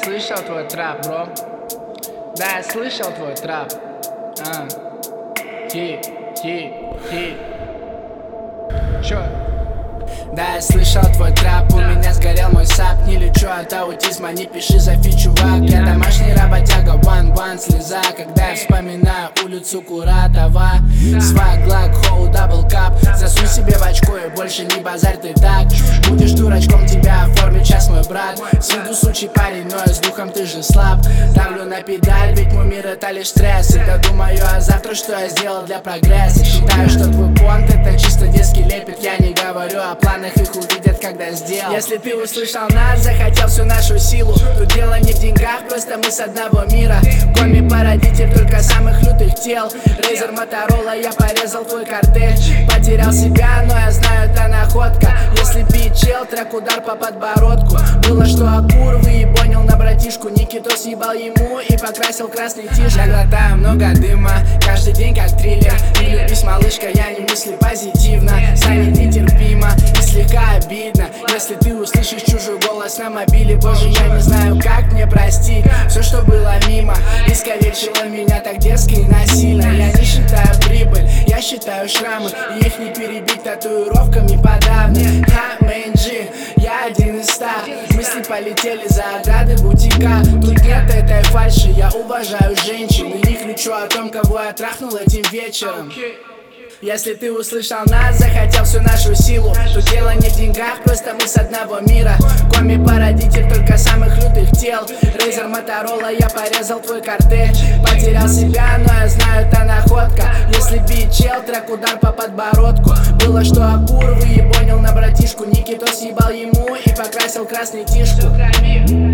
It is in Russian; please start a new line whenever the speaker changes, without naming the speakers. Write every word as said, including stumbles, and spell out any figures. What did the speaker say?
слышал твой трап, бро. Да, я слышал твой трап. А. Хи, хи, хи. Чё? Да, я слышал твой трап, у меня сгорел мой сап. Не лечу от аутизма, не пиши за фи, чувак. Я домашний работяга, ван-ван, слеза. Когда я вспоминаю улицу Куратова. Сваг, лак, хоу, дабл кап. Засунь себе в очко и больше не базарь ты так. Будешь дурачком, тебя оформит час мой брат. С виду сучий парень, но с духом ты же слаб. Давлю на педаль, ведь мой мир это лишь стресс. Всегда думаю о завтра, что я сделал для прогресса. Считаю, что твой понт это чисто детский лепет. Я не говорю о планах, их увидят, когда сделал. Если ты услышал нас, захотел всю нашу силу, тут дело не в деньгах, просто мы с одного мира. Коми породитель только самых лютых тел. Razer, Motorola, я порезал твой картель. Потерял себя, но я знаю, это находка. Если бить чел, трек удар по подбородку. Было что Акур выебонил на братишку. Никитос ебал ему и покрасил красный тишь. Я глотаю много дыма, каждый день как триллер. Не любись, малышка, я не мыслю позитивно. Станет нетерпимо и слегка обидно, если ты услышишь чужой голос на мобиле. Боже, я не знаю, как мне простить все, что было мимо. Искалечило меня так дерзко и насильно. Я не считаю прибыль, я считаю шрамы, и их не перебить татуировками подавно. Я Мэнджи, я один из ста. Мысли полетели за ограды бутика. Тут нет этой фальши, я уважаю женщин и не кричу о том, кого я трахнул этим вечером. Если ты услышал нас, захотел всю нашу силу, тут дело не в деньгах, просто мы с одного мира. Коми породитель только самых лютых тел. Razer, Motorola, я порезал твой картель. Потерял себя, но я знаю, это находка. Если бить чел, трек удар по подбородку. Было что Акур выебонил на братишку. Никитос ебал ему и покрасил красный тишку.